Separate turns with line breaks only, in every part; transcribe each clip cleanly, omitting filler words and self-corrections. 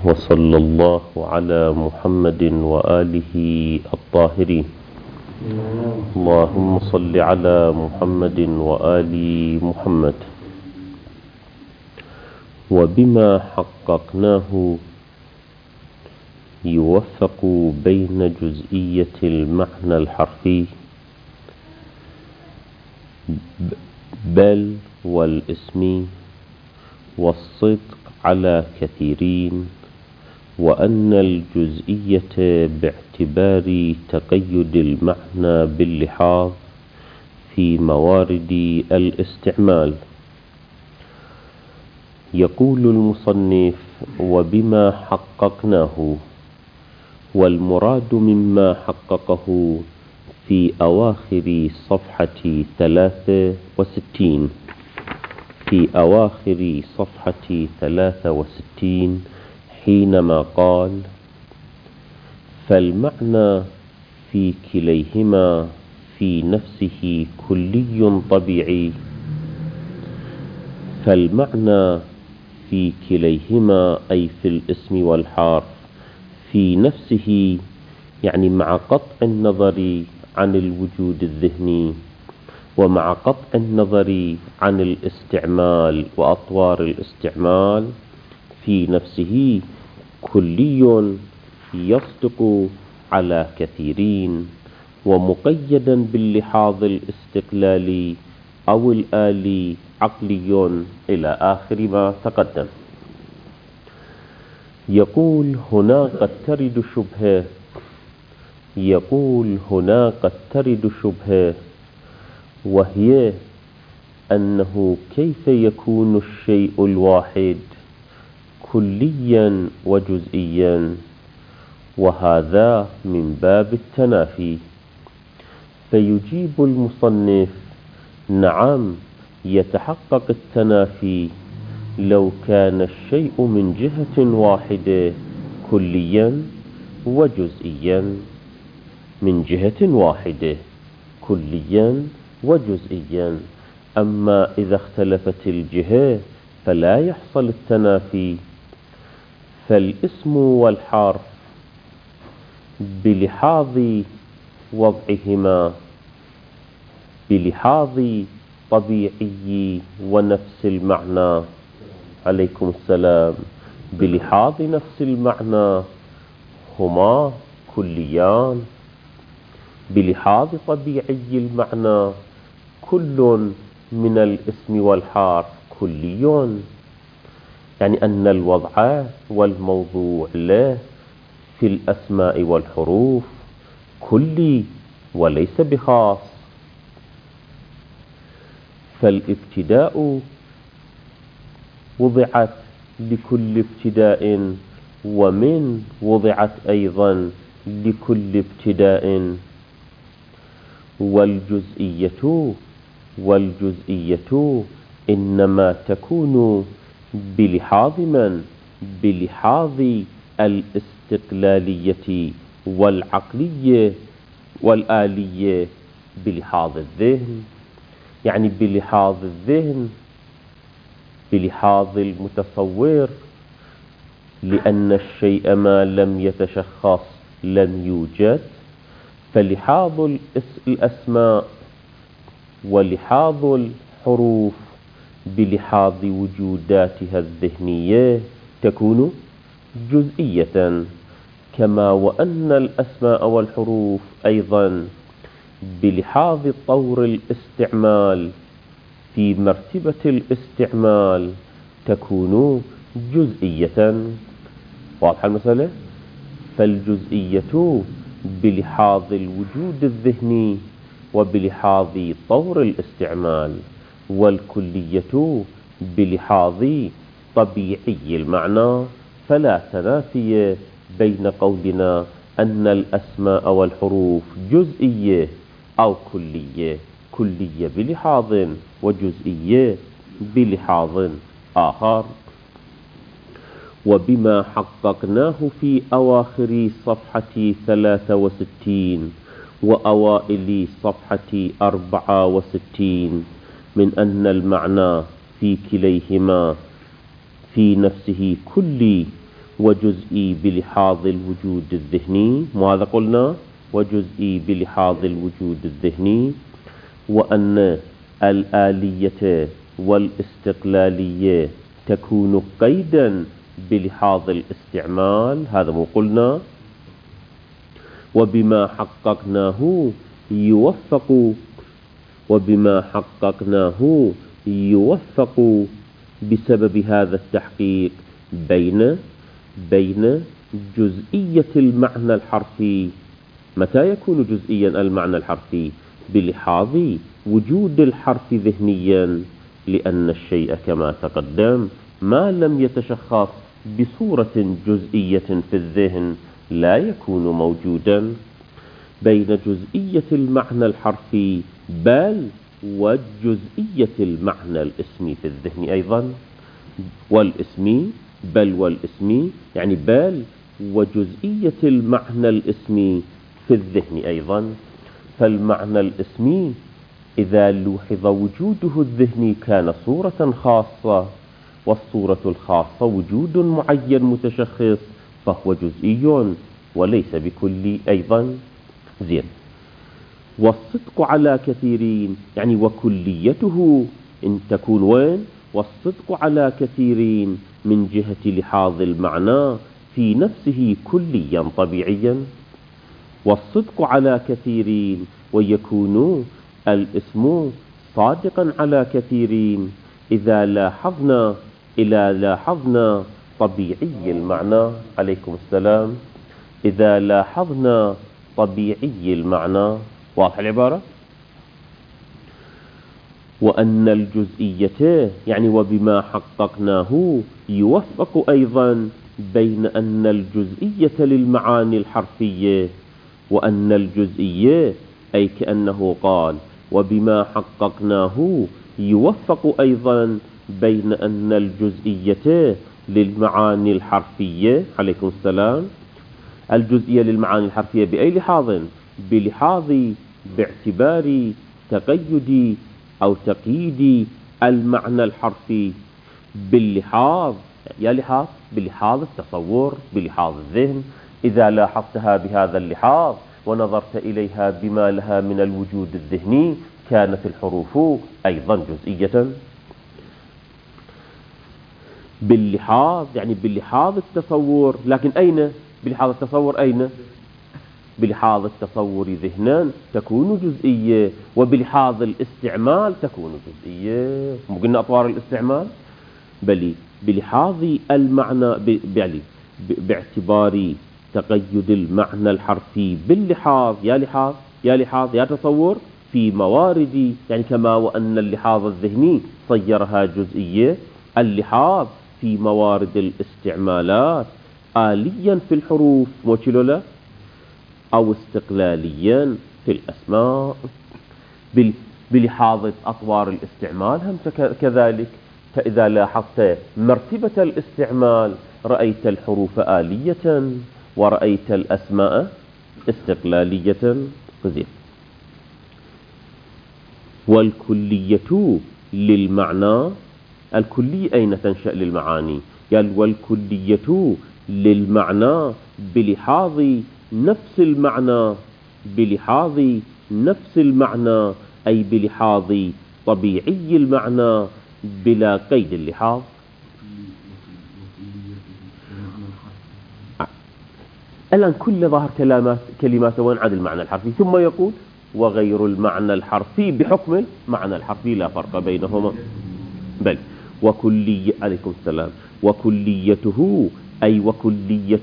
وصلى الله على محمد وآله الطاهرين. اللهم صل على محمد وآل محمد. وبما حققناه يوفق بين جزئية المعنى الحرفي بل والاسم والصدق على كثيرين، وأن الجزئية باعتبار تقيد المعنى باللحاظ في موارد الاستعمال. يقول المصنف: وبما حققناه، والمراد مما حققه في أواخر صفحة 63 حينما قال: فالمعنى في كليهما في نفسه كلي طبيعي. فالمعنى في كليهما أي في الاسم والحرف في نفسه، يعني مع قطع النظر عن الوجود الذهني ومع قطع النظر عن الاستعمال وأطوار الاستعمال، في نفسه كلي يصدق على كثيرين، ومقيدا باللحاظ الاستقلالي أو الآلي عقلي إلى آخر ما تقدم. يقول: هنا قد ترد شبهة، وهي أنه كيف يكون الشيء الواحد كليا وجزئيا، وهذا من باب التنافي. فيجيب المصنف: نعم، يتحقق التنافي لو كان الشيء من جهة واحدة كليا وجزئيا، من جهة واحدة كليا وجزئيا. أما إذا اختلفت الجهة فلا يحصل التنافي. فالاسم والحرف بلحاظ وضعهما بلحاظ طبيعي ونفس المعنى، عليكم السلام، بلحاظ نفس المعنى هما كليان. بلحاظ طبيعي المعنى كل من الاسم والحرف كلي، يعني أن الوضع والموضوع له في الأسماء والحروف كلي وليس بخاص. فالابتداء وضعت لكل ابتداء، ومن وضعت أيضا لكل ابتداء. والجزئية إنما تكون بلحاظ من؟ بلحاظ الاستقلالية والعقلية والآلية، بلحاظ الذهن، يعني بلحاظ الذهن، بلحاظ المتصور، لأن الشيء ما لم يتشخص لم يوجد. فلحاظ الأسماء ولحاظ الحروف بلحاظ وجوداتها الذهنية تكون جزئية، كما وأن الأسماء والحروف أيضا بلحاظ طور الاستعمال في مرتبة الاستعمال تكون جزئية. واضحة المسألة؟ فالجزئية بلحاظ الوجود الذهني وبلحاظ طور الاستعمال، والكلية بلحاظ طبيعي المعنى. فلا تنافي بين قولنا أن الأسماء والحروف جزئية أو كلية بلحاظ وجزئية بلحاظ آخر. وبما حققناه في أواخر صفحة 63 وأوائل صفحة 64 من أن المعنى في كليهما في نفسه كلي، وجزئي بلحاظ الوجود الذهني، ماذا قلنا؟ وجزئي بلحاظ الوجود الذهني، وأن الآلية والاستقلالية تكون قيدا بلحاظ الاستعمال، هذا مو قلنا؟ وبما حققناه يوفق بسبب هذا التحقيق بين جزئية المعنى الحرفي. متى يكون جزئيا المعنى الحرفي؟ بلحاظ وجود الحرف ذهنيا، لأن الشيء كما تقدم ما لم يتشخص بصورة جزئية في الذهن لا يكون موجودا. بين جزئية المعنى الحرفي بل وجزئية المعنى الاسمي في الذهن أيضا، والاسمي يعني بل وجزئية المعنى الاسمي في الذهن أيضا. فالمعنى الاسمي إذا لوحظ وجوده الذهني كان صورة خاصة، والصورة الخاصة وجود معين متشخص، فهو جزئي وليس بكلي أيضا. زين. والصدق على كثيرين يعني وكليته إن تكون وين؟ والصدق على كثيرين من جهة لحاظ المعنى في نفسه كليا طبيعيا. والصدق على كثيرين ويكون الاسم صادقا على كثيرين إذا لاحظنا طبيعي المعنى. عليكم السلام. إذا لاحظنا طبيعي المعنى، واضح العبارة؟ وأن الجزئية يعني وبما حققناه يوفق أيضا بين أن الجزئية للمعاني الحرفية، وأن الجزئية أي كأنه قال وبما حققناه يوفق أيضا بين أن الجزئية للمعاني الحرفية. عليكم السلام. الجزئية للمعاني الحرفية بأي لحاظ؟ بلحاظ باعتبار تقيد أو تقييد المعنى الحرفي باللحاظ بلحاظ التصور، بلحاظ الذهن. إذا لاحظتها بهذا اللحاظ ونظرت إليها بما لها من الوجود الذهني كانت الحروف أيضا جزئية. باللحاظ يعني بلحاظ التصور، لكن أين بلحاظ التصور؟ أين؟ بلحاظ التصور ذهنا تكون جزئية، وبلحاظ الاستعمال تكون جزئية. مو قلنا أطوار الاستعمال؟ بل بلحاظ المعنى باعتبار تقيد المعنى الحرفي باللحاظ، يا تصور في موارد، يعني كما وأن اللحاظ الذهني صيرها جزئية، اللحاظ في موارد الاستعمالات آليا في الحروف موشلولا أو استقلاليا في الأسماء. بلحاظ أطوار الاستعمال هم كذلك. فإذا لاحظت مرتبة الاستعمال رأيت الحروف آلية ورأيت الأسماء استقلالية. زين. والكلية للمعنى، الكلية أين تنشأ للمعاني؟ قال والكلية للمعنى بلحاظ نفس المعنى أي بلحاظ طبيعي المعنى بلا قيد اللحاظ. الآن كل ظاهر كلمات وين عاد المعنى الحرفي، ثم يقول وغير المعنى الحرفي بحكم المعنى الحرفي لا فرق بينهما. بل عليكم السلام. وكليته أي وكلية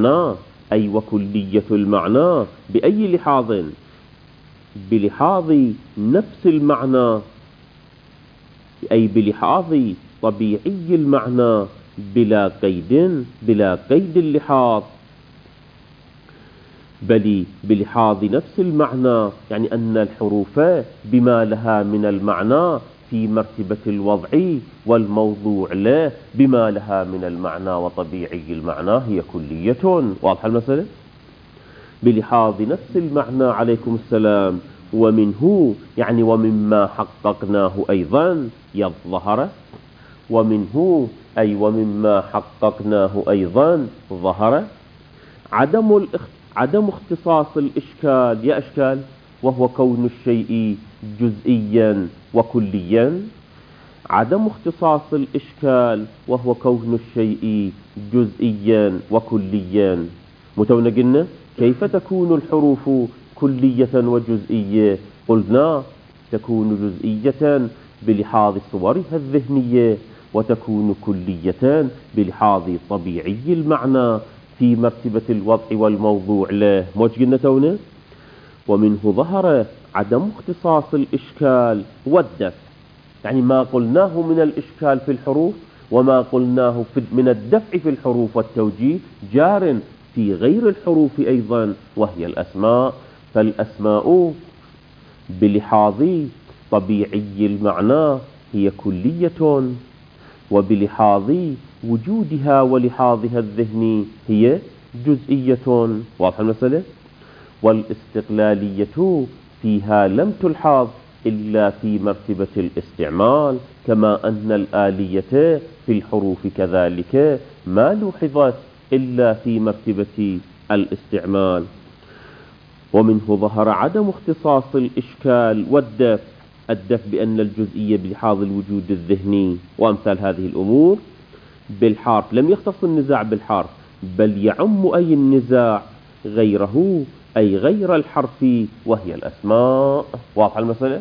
المعنى بأي لحاظ؟ بلحاظ نفس المعنى أي بلحاظ طبيعي المعنى بلا قيد اللحاظ. بل بلحاظ نفس المعنى يعني أن الحروف بما لها من المعنى في مرتبة الوضع والموضوع له بما لها من المعنى وطبيعي المعنى هي كلية. واضح المسألة؟ بلحاظ نفس المعنى. عليكم السلام. ومنه يعني ومما حققناه أيضا يظهر، ومنه أي ومما حققناه أيضا ظهر عدم اختصاص الإشكال يا أشكال، وهو كون الشيء جزئيا وكليا. عدم اختصاص الإشكال وهو كون الشيء جزئيا وكليا. متونا قلنا كيف تكون الحروف كلية وجزئية؟ قلنا تكون جزئية بلحاظ صورها الذهنية، وتكون كلية بلحاظ طبيعي المعنى في مرتبة الوضع والموضوع له. موش قلنا تونا؟ ومنه ظهر عدم اختصاص الإشكال والدفع، يعني ما قلناه من الإشكال في الحروف وما قلناه من الدفع في الحروف والتوجيه جار في غير الحروف أيضا، وهي الأسماء. فالأسماء بلحاظ طبيعي المعنى هي كلية، وبلحاظ وجودها ولحاظها الذهني هي جزئية. واضح المسألة؟ والاستقلالية فيها لم تلحظ إلا في مرتبة الاستعمال، كما أن الآلية في الحروف كذلك ما لوحظت إلا في مرتبة الاستعمال. ومنه ظهر عدم اختصاص الإشكال والدفع، الدفع بأن الجزئية بلحاظ الوجود الذهني وأمثال هذه الأمور. بالحرف لم يختص النزاع بالحرف، بل يعم أي النزاع غيره، أي غير الحرف، وهي الأسماء. واضح المسألة؟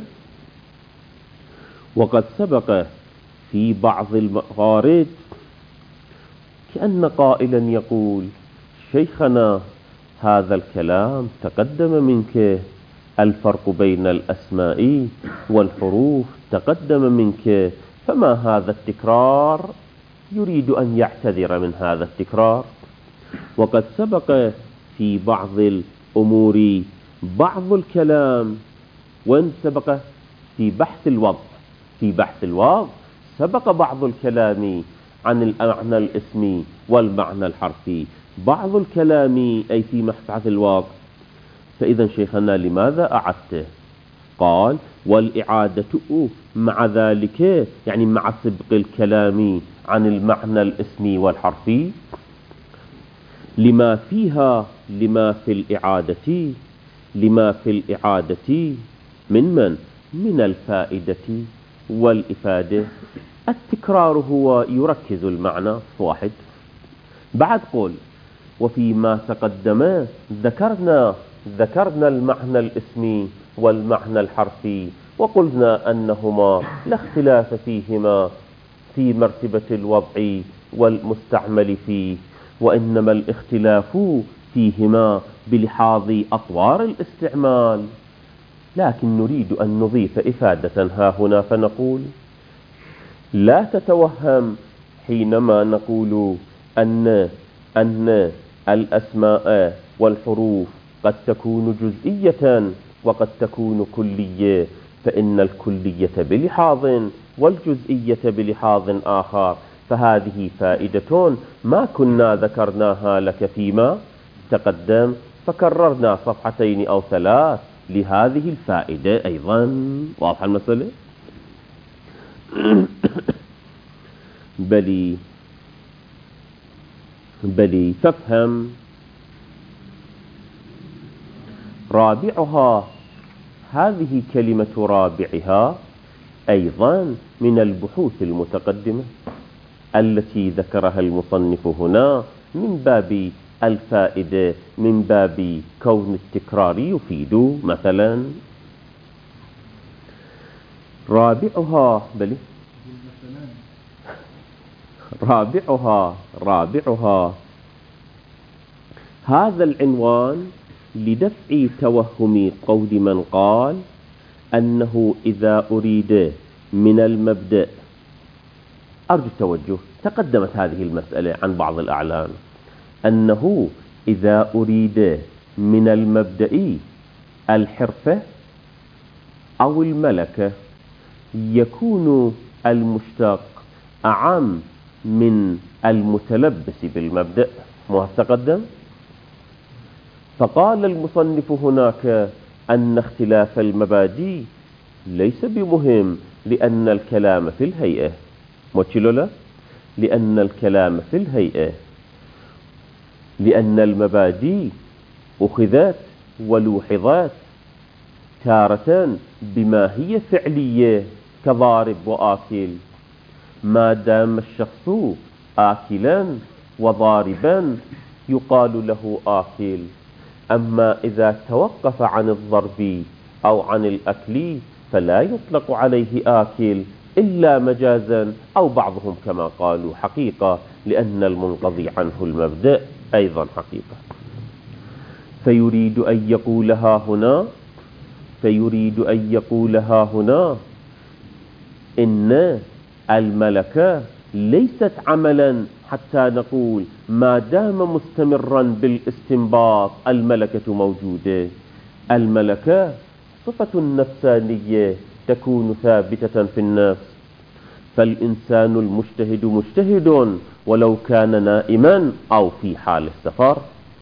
وقد سبق في بعض الموارد كأن قائلا يقول: شيخنا هذا الكلام تقدم منك، الفرق بين الأسماء والحروف تقدم منك، فما هذا التكرار؟ يريد أن يعتذر من هذا التكرار. وقد سبق في بعض الأمور بعض الكلام، وين سبق؟ في بحث الوضع. في بحث الوضع سبق بعض الكلام عن المعنى الاسمي والمعنى الحرفي، بعض الكلام أي في مبحث الوضع. فإذا شيخنا لماذا أعدته؟ قال: والإعادة مع ذلك يعني مع سبق الكلام عن المعنى الاسمي والحرفي لما فيها، لما في الإعادة من الفائدة والإفادة. التكرار هو يركز المعنى واحد. بعد قول: وفيما تقدم ذكرنا المعنى الاسمي والمعنى الحرفي، وقلنا أنهما لا اختلاف فيهما في مرتبة الوضع والمستعمل فيه، وإنما الاختلاف فيهما بلحاظ أطوار الاستعمال. لكن نريد أن نضيف إفادة ها هنا، فنقول: لا تتوهم حينما نقول أن الأسماء والحروف قد تكون جزئية وقد تكون كلية، فإن الكلية بلحاظ والجزئية بلحاظ آخر. فهذه فائدة ما كنا ذكرناها لك فيما تقدم، فكررنا صفحتين أو ثلاث لهذه الفائدة أيضا. واضح المسألة؟ بلي فافهم. رابعها، هذه كلمة رابعها أيضا من البحوث المتقدمة التي ذكرها المصنف هنا من باب الفائدة، من باب كون التكرار يفيد. مثلا رابعها هذا العنوان لدفع توهم قول من قال أنه إذا أريد من المبدأ، أرجو التوجه، تقدمت هذه المسألة عن بعض الأعلام، أنه إذا أريد من المبدأ الحرفة أو الملكة يكون المشتق أعم من المتلبس بالمبدأ. ما تقدم؟ فقال المصنف هناك أن اختلاف المبادئ ليس بمهم، لأن الكلام في الهيئة. موتشلولا لأن الكلام في الهيئة، لأن المبادئ أخذت ولوحظت تارة بما هي فعلية كضارب وآكل، ما دام الشخص آكلا وضاربا يقال له آكل. أما إذا توقف عن الضرب أو عن الأكل فلا يطلق عليه آكل إلا مجازا، أو بعضهم كما قالوا حقيقة، لأن المنقضي عنه المبدأ أيضا حقيقة. فيريد أن يقولها هنا إن الملكة ليست عملا حتى نقول ما دام مستمرا بالاستنباط الملكة موجودة. الملكة صفة نفسانية تكون ثابتة في النفس، فالإنسان المجتهد مجتهد ولو كان نائما أو في حال السفر،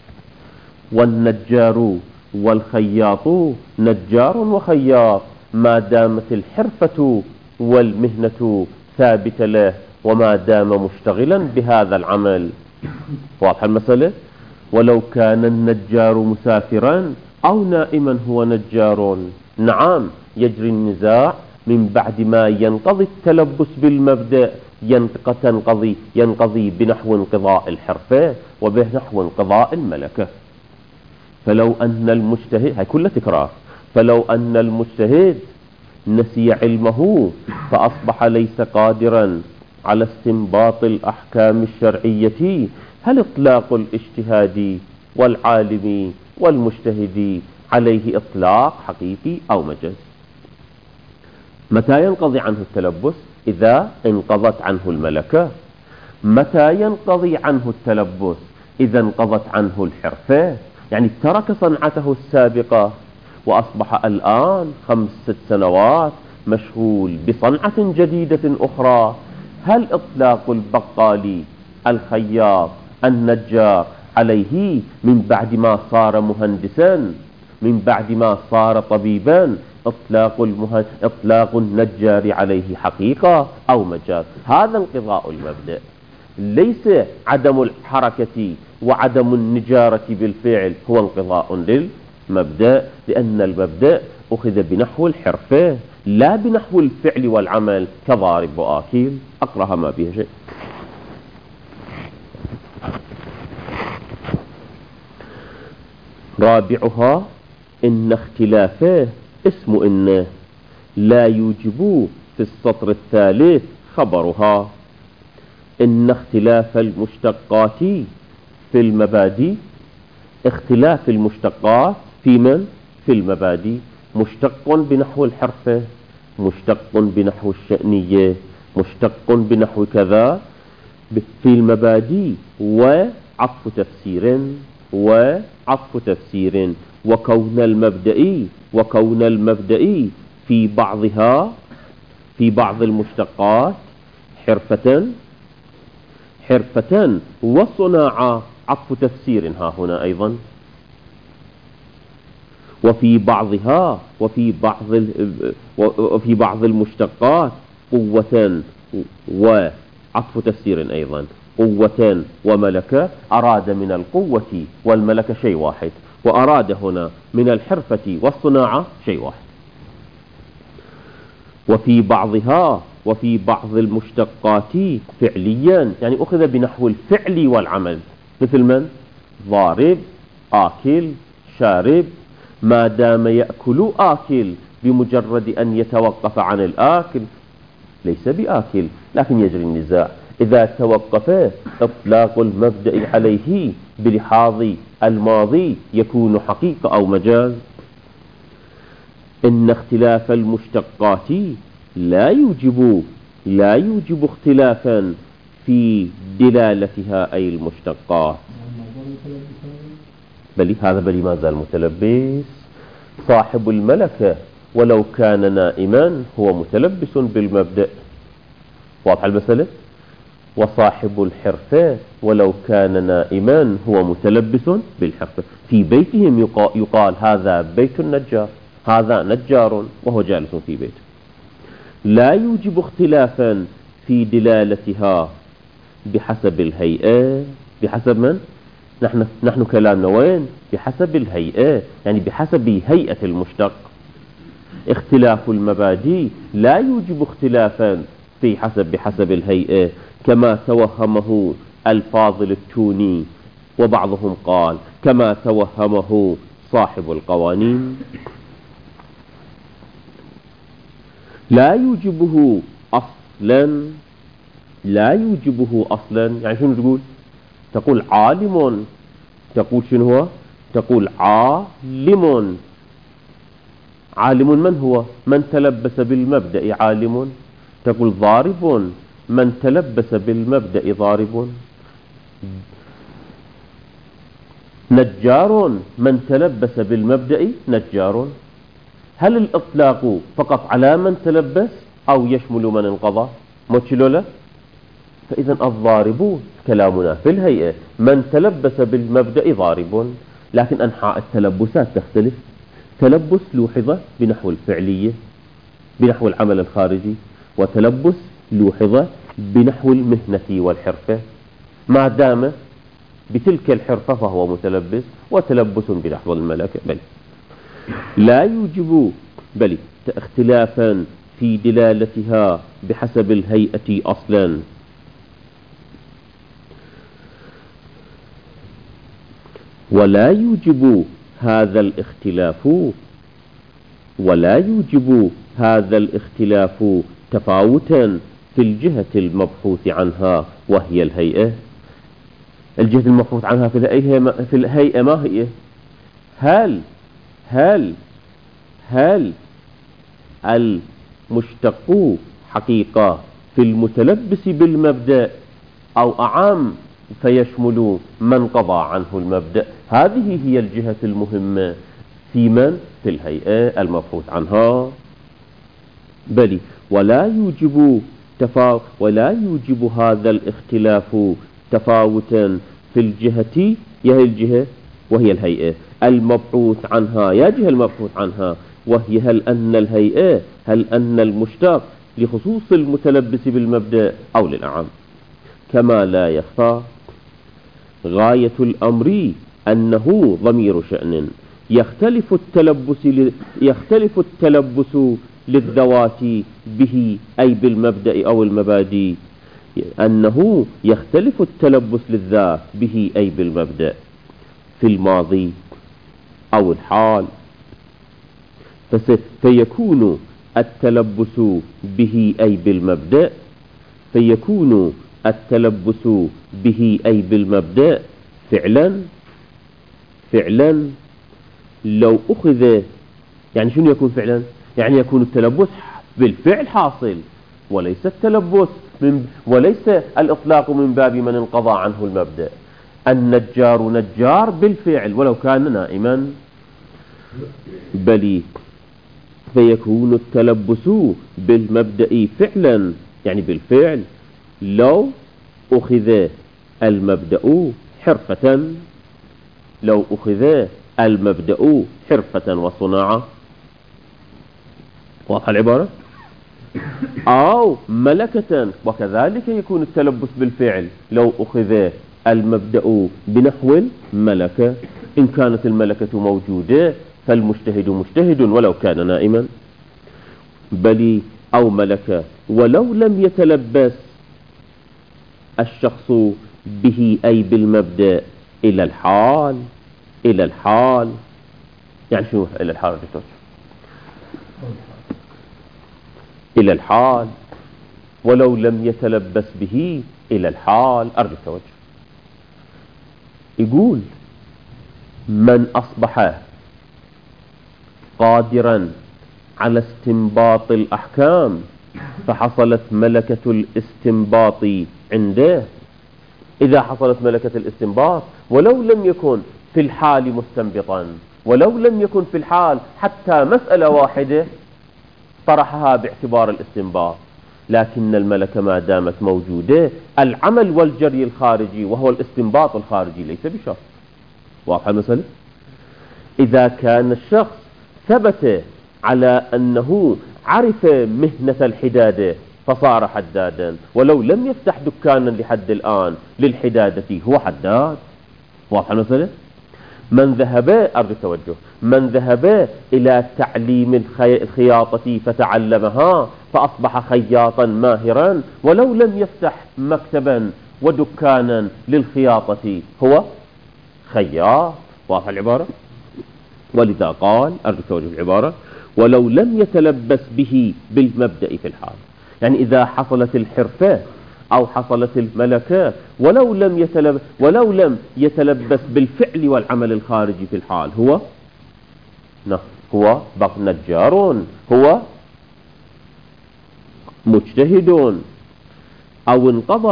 والنجار والخياط نجار وخياط ما دامت الحرفة والمهنة ثابتة له وما دام مشتغلا بهذا العمل. واضح المسألة؟ ولو كان النجار مسافرا أو نائما هو نجار، نعم يجري النزاع من بعد ما ينقضي التلبس بالمبدأ، ينقضي بنحو انقضاء الحرفة وبنحو انقضاء الملكة. فلو أن المجتهد، هاي كلها تكرار، فلو أن المجتهد نسي علمه فأصبح ليس قادرا على استنباط الأحكام الشرعية، هل إطلاق الاجتهاد والعالم والمجتهد عليه إطلاق حقيقي أو مجاز؟ متى ينقضي عنه التلبس؟ إذا انقضت عنه الملكة. متى ينقضي عنه التلبس؟ إذا انقضت عنه الحرفة، يعني ترك صنعته السابقة وأصبح الآن 5-6 سنوات مشغول بصنعة جديدة أخرى. هل إطلاق البقال الخياط النجار عليه من بعد ما صار مهندسا، من بعد ما صار طبيبا، إطلاق النجار عليه حقيقة أو مجاز؟ هذا انقضاء المبدأ، ليس عدم الحركة وعدم النجارة بالفعل هو انقضاء للمبدأ، لأن المبدأ أخذ بنحو الحرفة لا بنحو الفعل والعمل كضارب وآكل. أقرأها ما بها شيء. رابعها إن اختلافه اسم إن لا يوجب في السطر الثالث خبرها. إن اختلاف المشتقات في المبادئ، اختلاف المشتقات في من؟ في المبادئ، مشتق بنحو الحرفة، مشتق بنحو الشأنية، مشتق بنحو كذا في المبادئ، وعطف تفسير وكون المبدئي في بعض المشتقات حرفة وصناعة، عطف تفسير ها هنا أيضا، وفي بعض المشتقات قوة وعطف تفسير أيضا، قوة وملكة. أراد من القوة والملكة شيء واحد، وأراد هنا من الحرفة والصناعة شيء واحد. وفي بعض المشتقات فعليا، يعني أخذ بنحو الفعل والعمل، مثل من؟ ضارب، آكل، شارب. ما دام يأكل آكل بمجرد أن يتوقف عن الآكل ليس بآكل، لكن يجري النزاع إذا توقف إطلاق المبدأ عليه بلحاظ الماضي يكون حقيقة أو مجاز. إن اختلاف المشتقات لا يوجب اختلافا في دلالتها أي المشتقات. هذا ما زال متلبس. صاحب الملكة ولو كان نائما هو متلبس بالمبدأ. واضح المسألة؟ وصاحب الحرفة ولو كان نائما هو متلبس بالحرفة. في بيتهم يقال هذا بيت النجار، هذا نجار وهو جالس في بيته. لا يوجب اختلافا في دلالتها بحسب الهيئة. بحسب من؟ نحن كلامنا وين؟ بحسب الهيئة، يعني بحسب هيئة المشتق. اختلاف المبادئ لا يوجب اختلافا بحسب الهيئة، كما توهمه الفاضل التوني، وبعضهم قال كما توهمه صاحب القوانين. لا يوجبه أصلا، لا يوجبه أصلا، يعني شنو تقول؟ تقول عالم، تقول شنو هو؟ تقول عالم. عالم من هو؟ من تلبس بالمبدأ عالم. تقول ضارب، من تلبس بالمبدأ ضارب. نجار، من تلبس بالمبدأ نجار. هل الإطلاق فقط على من تلبس أو يشمل من انقضى؟ موتشلولا. فإذا الضارب كلامنا في الهيئة من تلبس بالمبدأ ضارب، لكن أنحاء التلبسات تختلف. تلبس لوحظ بنحو الفعلية بنحو العمل الخارجي، وتلبس لوحظ بنحو المهنة والحرفة. ما دام بتلك الحرفة فهو متلبس، وتلبس بنحو الملكة. بل لا يوجب اختلافا في دلالتها بحسب الهيئة أصلا. ولا يوجب هذا الاختلاف تفاوتا في الجهة المبحوث عنها وهي الهيئة. الجهة المبحوث عنها في الهيئة ما هي؟ هل المشتق حقيقة في المتلبس بالمبدأ، أو أعم فيشمل من قضى عنه المبدأ؟ هذه هي الجهة المهمة في الهيئة المبحوث عنها. بل ولا يوجب هذا الاختلاف تفاوتا في الجهة وهي الهيئة المبحوث عنها. يا جهة المبحوث عنها وهي هل أن المشتق لخصوص المتلبس بالمبدأ أو للأعم. كما لا يخفى غاية الأمر أنه ضمير شأن يختلف التلبس للذوات به أي بالمبدأ أو المبادئ، أنه يختلف التلبس للذات به أي بالمبدأ في الماضي أو الحال. فيكون التلبس به أي بالمبدأ فعلا لو أخذ. يعني شنو يكون فعلا؟ يعني يكون التلبس بالفعل حاصل، وليس الإطلاق من باب من انقضى عنه المبدأ. النجار نجار بالفعل ولو كان نائما. بل فيكون التلبس بالمبدأ فعلا، يعني بالفعل، لو أخذ المبدأ حرفة وصناعة. واضح العبارة؟ أو ملكة، وكذلك يكون التلبس بالفعل لو أخذ المبدأ بنحو الملكة. إن كانت الملكة موجودة فالمجتهد مجتهد ولو كان نائما. بل أو ملكة ولو لم يتلبس الشخص به أي بالمبدأ إلى الحال. يعني شو إلى الحال؟ إلى الحال ولو لم يتلبس به إلى الحال. أرجو التوجه. يقول من أصبح قادرا على استنباط الأحكام فحصلت ملكة الاستنباط عنده. إذا حصلت ملكة الاستنباط ولو لم يكن في الحال مستنبطا، ولو لم يكن في الحال حتى مسألة واحدة طرحها باعتبار الاستنباط، لكن الملكة ما دامت موجودة العمل والجري الخارجي وهو الاستنباط الخارجي ليس بشرط. واضح المسألة؟ إذا كان الشخص ثبت على أنه عرف مهنة الحدادة فصار حدادا، ولو لم يفتح دكانا لحد الآن للحدادة هو حداد. واضح المسألة؟ من ذهب أرجو التوجه، من ذهب إلى تعليم الخياطة فتعلمها فأصبح خياطا ماهرا ولو لم يفتح مكتبا ودكانا للخياطة هو خياط. واضح العبارة؟ ولذا قال أرجو التوجه العبارة ولو لم يتلبس به بالمبدأ في الحال. يعني إذا حصلت الحرفة أو حصلت الملكة ولو لم يتلبس بالفعل والعمل الخارجي في الحال هو نجار، هو مجتهد، أو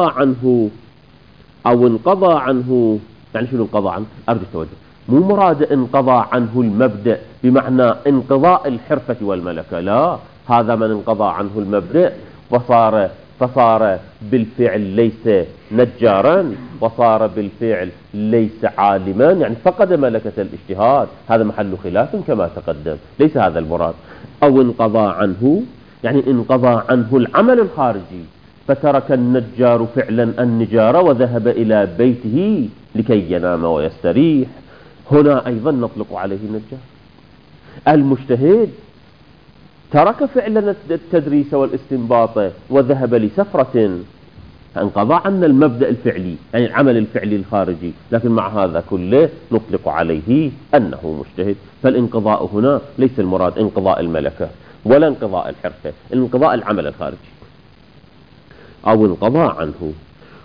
انقضى عنه. يعني شنو انقضى عنه؟ أرجو التوجه، مو مراد انقضى عنه المبدأ بمعنى انقضاء الحرفة والملكة، لا، هذا من انقضى عنه المبدأ فصار بالفعل ليس نجارا وصار بالفعل ليس عالما، يعني فقد ملكة الاجتهاد. هذا محل خلاف كما تقدم، ليس هذا المراد. أو انقضى عنه يعني انقضى عنه العمل الخارجي فترك النجار فعلا النجارة وذهب إلى بيته لكي ينام ويستريح، هنا أيضا نطلق عليه النجار. المجتهد ترك فعلا التدريس والاستنباط وذهب لسفرة، انقضى عنا المبدأ الفعلي يعني العمل الفعلي الخارجي، لكن مع هذا كله نطلق عليه أنه مجتهد. فالانقضاء هنا ليس المراد انقضاء الملكة ولا انقضاء الحرفة، انقضاء العمل الخارجي. أو انقضى عنه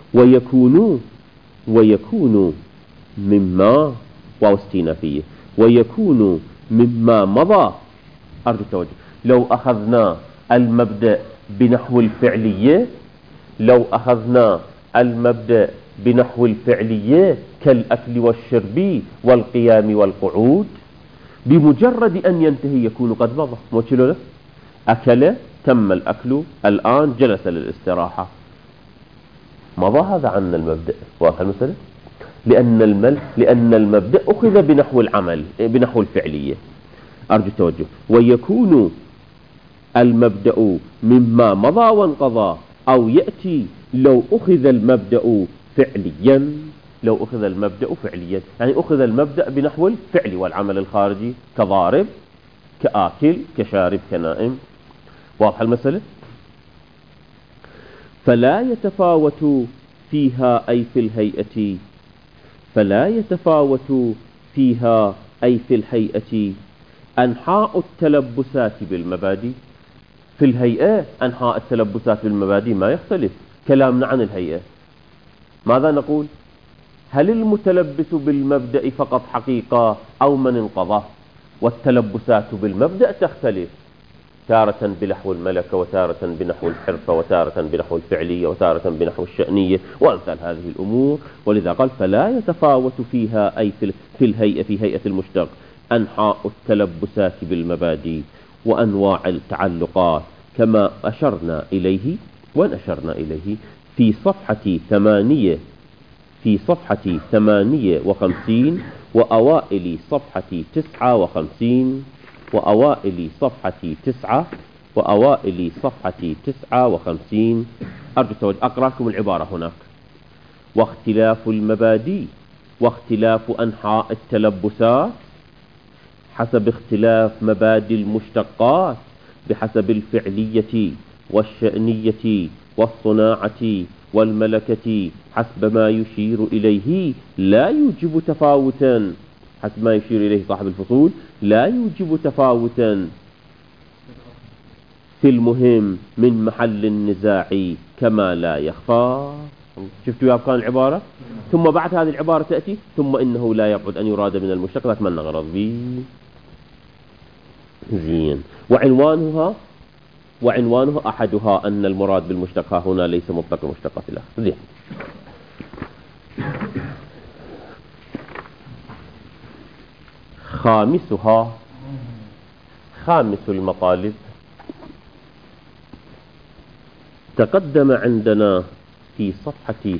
ويكون مما واو استئنافية ويكون مما مضى. أرجو التوجه، لو أخذنا المبدأ بنحو الفعلية كالأكل والشرب والقيام والقعود، بمجرد أن ينتهي يكون قد مضى. موشلو له أكل، تم الأكل، الآن جلس للاستراحة، مضى هذا عن المبدأ. واضح المسألة؟ لأن المبدأ أخذ بنحو العمل بنحو الفعلية. أرجو التوجه، ويكون المبدأ مما مضى وانقضى، أو يأتي لو أخذ المبدأ فعليا. يعني أخذ المبدأ بنحو الفعل والعمل الخارجي كضارب كآكل كشارب كنائم. واضح المسألة؟ فلا يتفاوت فيها أي في الهيئة أنحاء التلبسات بالمبادئ. في الهيئة أنحاء التلبسات بالمبادئ ما يختلف. كلامنا عن الهيئة ماذا نقول؟ هل المتلبس بالمبدأ فقط حقيقة أو من انقضى؟ والتلبسات بالمبدأ تختلف، تارة بنحو الملكة وتارة بنحو الحرفة وتارة بنحو الفعلية وتارة بنحو الشأنية وأمثال هذه الأمور. ولذا قال فلا يتفاوت فيها أي في هيئة المشتق أنحاء التلبسات بالمبادئ وأنواع التعلقات كما أشرنا إليه في صفحة 58 وأوائل صفحة 59 أرجو أقرأ لكم العبارة هناك. واختلاف المبادئ واختلاف أنحاء التلبسات حسب اختلاف مبادئ المشتقات بحسب الفعلية والشأنية والصناعة والملكة حسب ما يشير إليه لا يوجب تفاوتا. حسب ما يشير إليه صاحب الفصول لا يوجب تفاوتا في المهم من محل النزاع كما لا يخفى. شفتوا يا أبكان العبارة؟ ثم بعد هذه العبارة تأتي ثم إنه لا يبعد أن يراد من المشتق ذات من نغرض به. زين. وعنوانها أحدها أن المراد بالمشتق هنا ليس مطلق المشتقات الآخر. زين. خامس المطالب تقدم عندنا في صفحة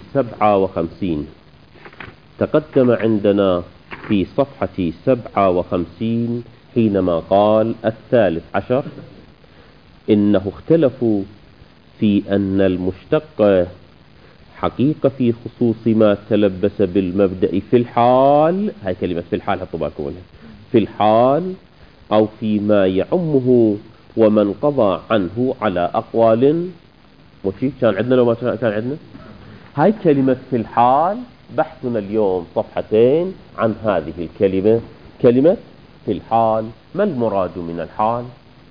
57 حينما قال 13 إنه اختلفوا في أن المشتق حقيقة في خصوص ما تلبس بالمبدأ في الحال، هاي كلمة في الحال حطوا بالكم منها، في الحال أو فيما يعمه ومن قضى عنه على أقوال. وشي كان عندنا لو ما كان عندنا هاي كلمة في الحال. بحثنا اليوم صفحتين عن هذه الكلمة، كلمة في الحال. ما المراد من الحال؟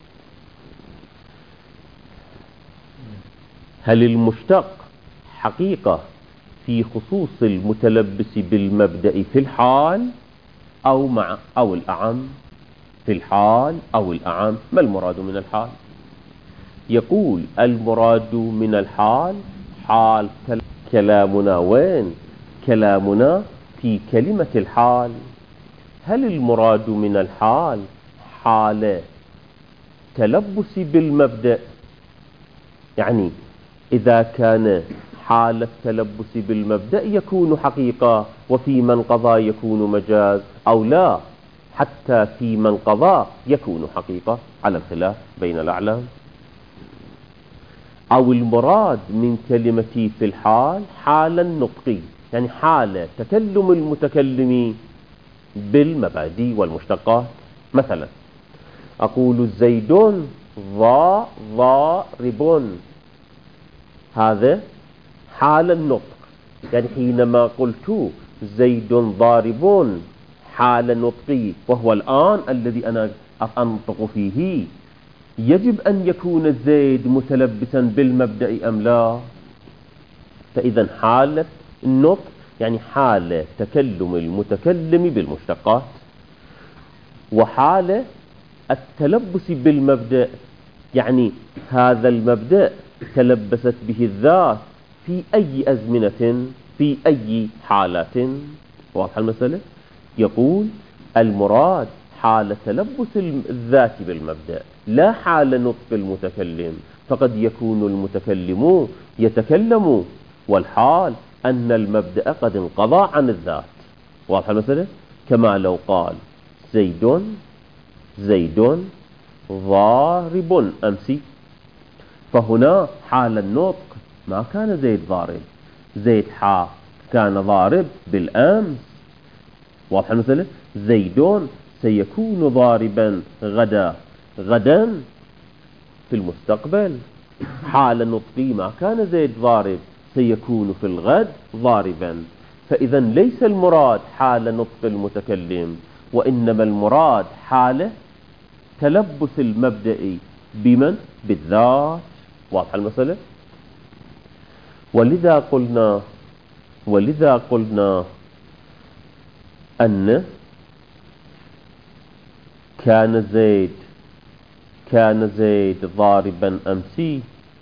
هل المشتق حقيقة في خصوص المتلبس بالمبدأ في الحال أو الأعم؟ في الحال أو الأعم؟ ما المراد من الحال؟ يقول المراد من الحال حال. كلامنا وين؟ كلامنا في كلمة الحال. هل المراد من الحال حال تلبس بالمبدأ؟ يعني إذا كان حال التلبس بالمبدأ يكون حقيقة وفي من قضى يكون مجاز، أو لا حتى في من قضى يكون حقيقة على الخلاف بين الأعلام. أو المراد من كلمتي في الحال حال النطق، يعني حال تكلم المتكلم بالمبادئ والمشتقات. مثلا أقول زيد ضارب، هذا حال النطق، يعني حينما قلت زيد ضارب حال نطقي وهو الآن الذي أنا أنطق فيه، يجب أن يكون زيد متلبسا بالمبدأ أم لا؟ فإذا حالة النطق يعني حال تكلم المتكلم بالمشتقات، وحال التلبس بالمبدأ يعني هذا المبدأ تلبست به الذات في أي أزمنة في أي حالات. واضح المسألة؟ يقول المراد حال تلبس الذات بالمبدأ لا حال نطق المتكلم، فقد يكون المتكلم يتكلم والحال أن المبدأ قد انقضى عن الذات. واضح المسألة؟ كما لو قال زيد ضارب أمسي، فهنا حال النطق ما كان زيد ضارب، زيد كان ضارب بالأمس. واضح المسألة؟ زيد سيكون ضاربا غدا في المستقبل. حال نطقي ما كان زيد ضارب، سيكون في الغد ضاربا. فإذا ليس المراد حال نطق المتكلم، وإنما المراد حال تلبس المبدأ بمن؟ بالذات. واضح المسألة؟ ولذا قلنا أن كان زيد ضاربا أمسي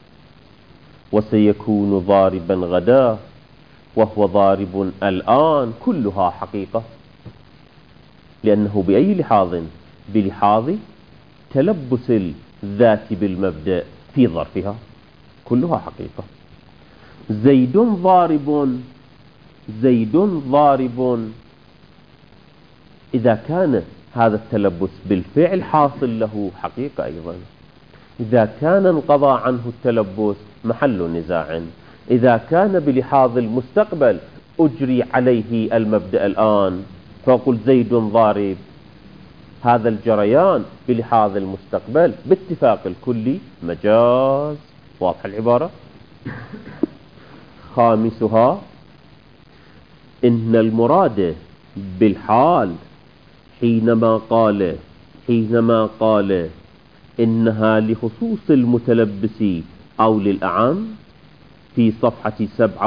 وسيكون ضاربا غدا وهو ضارب الآن، كلها حقيقة، لأنه بأي لحاظ؟ بلحاظ تلبس الذات بالمبدأ في ظرفها، كلها حقيقة. زيد ضارب إذا كان هذا التلبس بالفعل حاصل له حقيقة أيضا. إذا كان انقضى عنه التلبس محل نزاع. إذا كان بلحاظ المستقبل أجري عليه المبدأ الآن فأقول زيد ضارب، هذا الجريان بلحاظ المستقبل باتفاق الكل مجاز. واضح العبارة؟ خامسها إن المراد بالحال حينما قال إنها لخصوص المتلبس أو للأعم في صفحة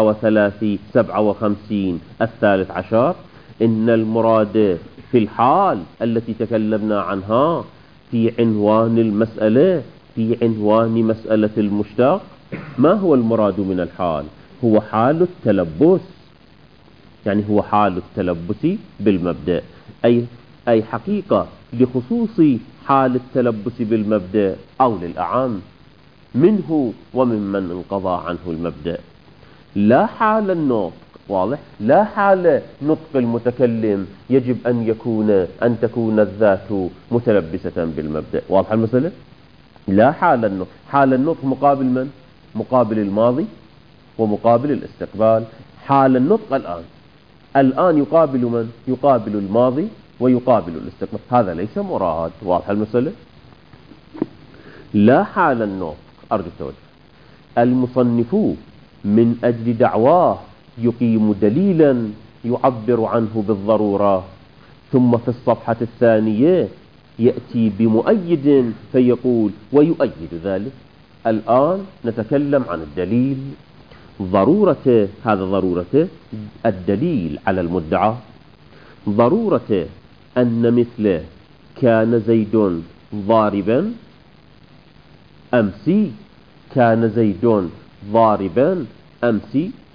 57 الثالث عشر، إن المراد في الحال التي تكلمنا عنها في عنوان المسألة، في عنوان مسألة المشتق. ما هو المراد من الحال؟ هو حال التلبس، يعني هو حال التلبس بالمبدأ، أي حقيقة لخصوص حال التلبس بالمبدأ أو للأعم منه وممن انقضى عنه المبدأ، لا حال النطق. واضح؟ لا حال نطق المتكلم يجب أن تكون الذات متلبسة بالمبدأ. واضح المسألة؟ لا حال النطق. حال النطق مقابل من؟ مقابل الماضي ومقابل الاستقبال. حال النطق الآن يقابل من؟ يقابل الماضي ويقابل الاستقبال. هذا ليس مراد. واضح المسألة؟ لا حال النطق. أرجو التوجه. المصنف من أجل دعواه يقيم دليلا يعبر عنه بالضرورة، ثم في الصفحة الثانية يأتي بمؤيد فيقول ويؤيد ذلك. الآن نتكلم عن الدليل. ضرورته، هذا ضرورته الدليل على المدعى. ضرورته أن مثله كان زيد ضاربا أمس، كان زيد ضاربا أمس،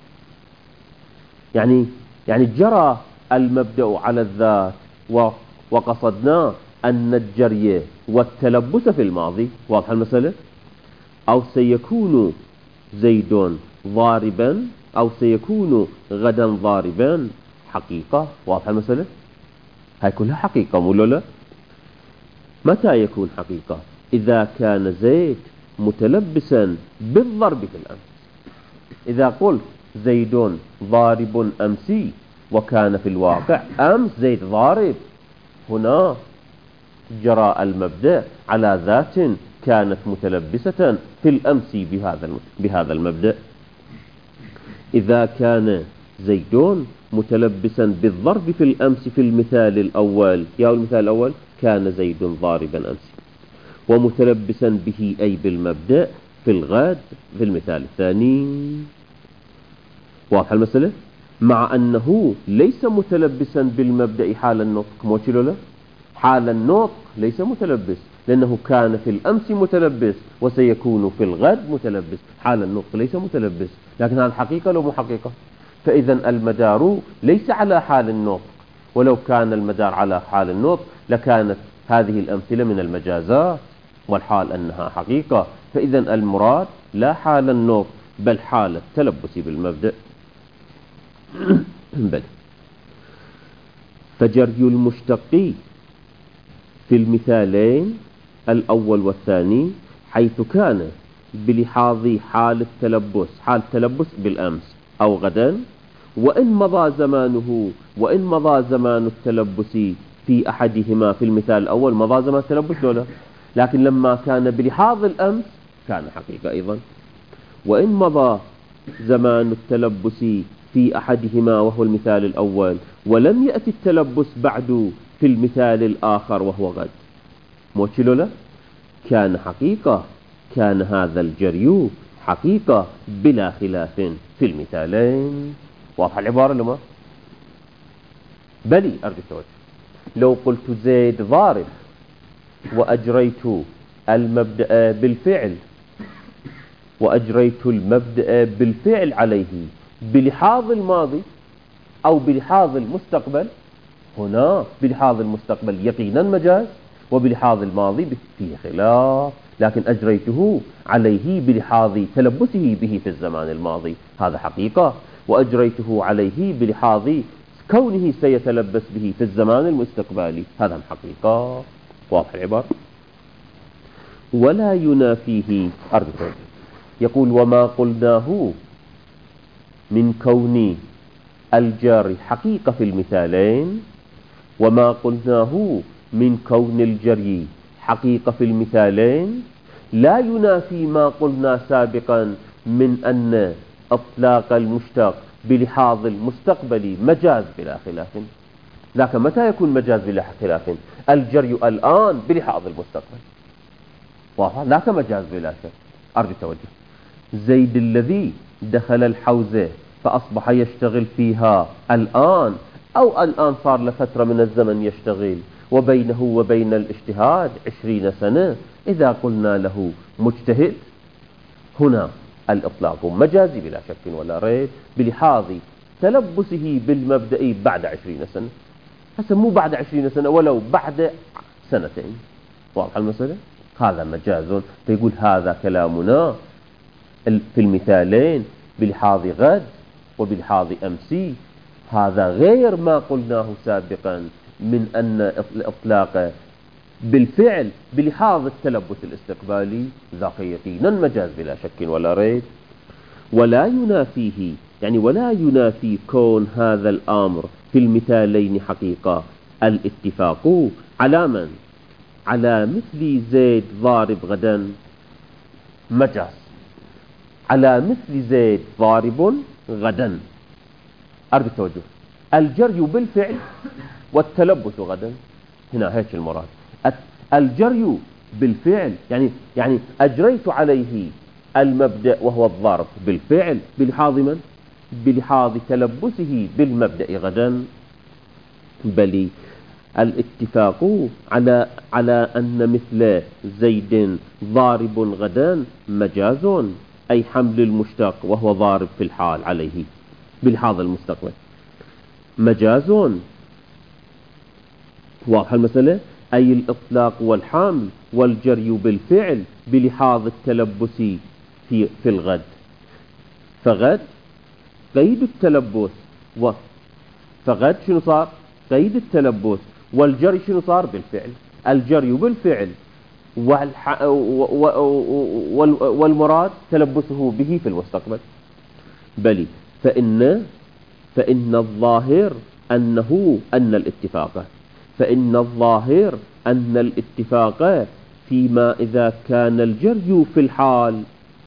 يعني جرى المبدأ على الذات وقصدنا أن الجري والتلبس في الماضي. واضح المسألة؟ أو سيكون زيد ضاربا أو سيكون غدا ضاربا حقيقة. واضح المسألة؟ هاي كلها حقيقة ولا لا؟ متى يكون حقيقة؟ إذا كان زيد متلبسا بالضرب في الأمس. إذا قلت زيد ضارب أمسي وكان في الواقع أمس زيد ضارب، هنا جرى المبدأ على ذات كانت متلبسة في الأمس بهذا المبدأ. إذا كان زيد متلبسا بالضرب في الأمس في المثال الأول، المثال الأول كان زيد ضاربا أمس، ومتلبسا به أي بالمبدأ في الغد في المثال الثاني. واضح المسألة؟ مع أنه ليس متلبسا بالمبدأ حال النطق. موشلو له؟ حال النطق ليس متلبس، لأنه كان في الأمس متلبس وسيكون في الغد متلبس. حال النطق ليس متلبس، لكن هذا حقيقة لو مو حقيقة؟ فإذا المدار ليس على حال النطق، ولو كان المدار على حال النطق لكانت هذه الأمثلة من المجازات، والحال أنها حقيقة. فإذا المراد لا حال النطق بل حال التلبس بالمبدأ. بل فجري المشتق في المثالين الأول والثاني حيث كان بلحاظ حال التلبس بالأمس أو غدا، وإن مضى زمان التلبس في أحدهما. في المثال الأول مضى زمان التلبس لولا، لكن لما كان بلحاظ الأمس كان حقيقة أيضا. وإن مضى زمان التلبس في أحدهما وهو المثال الأول، ولم يأتي التلبس بعد في المثال الآخر وهو غد، موشلو له؟ كان حقيقة. كان هذا الجري حقيقة بلا خلاف في المثالين. واضح العبارة لما؟ بلي أرجو التوجه. لو قلت زيد ضارب وأجريت المبدأ بالفعل عليه بلحاظ الماضي أو بلحاظ المستقبل، هنا بلحاظ المستقبل يقينا مجاز، وبلحاظ الماضي فيه خلاف، لكن أجريته عليه بلحاظ تلبسه به في الزمان الماضي، هذا حقيقة. وأجريته عليه بلحاظ كونه سيتلبس به في الزمان المستقبلي، هذا حقيقة. واضح العبارة؟ ولا ينافيه أرجو. يقول وما قلناه من كون الجار حقيقة في المثالين، وما قلناه من كون الجري حقيقة في المثالين لا ينافي ما قلنا سابقا من أن إطلاق المشتق بلحاظ المستقبل مجاز بلا خلاف. لكن متى يكون مجاز بلا خلاف؟ الجري الآن بلحاظ المستقبل، واضح؟ لكن مجاز بلا شك. أرجو التوجه. زيد الذي دخل الحوزة فأصبح يشتغل فيها الآن، أو الآن صار لفترة من الزمن يشتغل، وبينه وبين الاجتهاد 20 سنة، إذا قلنا له مجتهد هنا الإطلاق مجازي بلا شك ولا ريب بلحاظ تلبسه بالمبدأ بعد 20 سنة. هسه مو بعد 20 سنة، ولو بعد سنتين. واضح المسألة؟ هذا مجاز. فيقول هذا كلامنا في المثالين بلحاظ غد وبلحاظ أمسي، هذا غير ما قلناه سابقا من أن الإطلاق بالفعل بلحاظ التلبس الاستقبالي ذاك يقينا مجاز بلا شك ولا ريب. ولا ينافيه يعني ولا ينافي كون هذا الأمر في المثالين حقيقة الاتفاق على من؟ على مثل زيد ضارب غدا مجاز، على مثل زيد ضارب غدا. أرجو التوجه، الجري بالفعل والتلبس غدا، هنا هيك المراد. الجري بالفعل يعني أجريت عليه المبدأ وهو الضرب بالفعل بلحاظ من؟ بلحاظ تلبسه بالمبدأ غدا. بل الاتفاق على أن مثل زيد ضارب غدا مجاز، أي حمل المشتق وهو ضارب في الحال عليه بلحاظ المستقبل مجاز. واضح المسألة؟ أي الإطلاق والحمل والجري بالفعل بلحاظ التلبس في الغد. فغد قيد التلبس فغد شنو صار؟ قيد التلبس، والجري شنو صار؟ بالفعل. الجري بالفعل والمراد تلبسه به في المستقبل. بل فإن الظاهر أن الاتفاق فيما إذا كان الجري في الحال،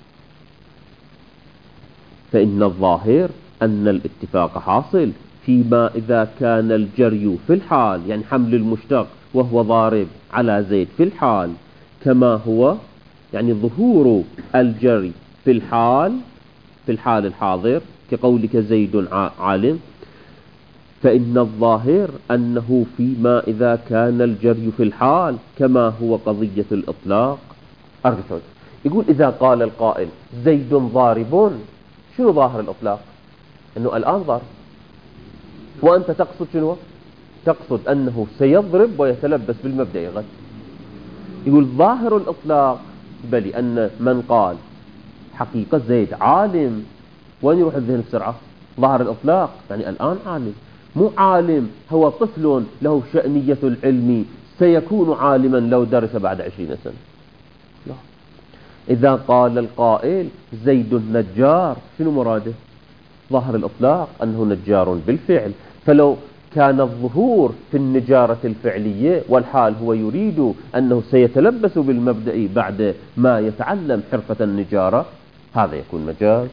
فإن الظاهر أن الاتفاق حاصل فيما إذا كان الجري في الحال، يعني حمل المشتق وهو ضارب على زيد في الحال، كما هو يعني ظهور الجري في الحال الحاضر كقولك زيد عالم. فإن الظاهر أنه فيما إذا كان الجري في الحال كما هو قضية الإطلاق. أرجو يقول إذا قال القائل زيد ضارب، شنو ظاهر الإطلاق؟ أنه الآن ضارب، وأنت تقصد شنو؟ تقصد أنه سيضرب ويتلبس بالمبدأ غد. يقول ظاهر الإطلاق بل أن من قال حقيقة زيد عالم، وين يروح الذهن بسرعة؟ ظاهر الإطلاق يعني الآن عالم، مو عالم هو طفل له شأنية العلم سيكون عالما لو درس بعد 20 سنة. لا. إذا قال القائل زيد نجار، شنو مراده؟ ظاهر الإطلاق أنه نجار بالفعل، فلو كان الظهور في النجارة الفعلية والحال هو يريد أنه سيتلبس بالمبدأ بعد ما يتعلم حرفة النجارة، هذا يكون مجاز.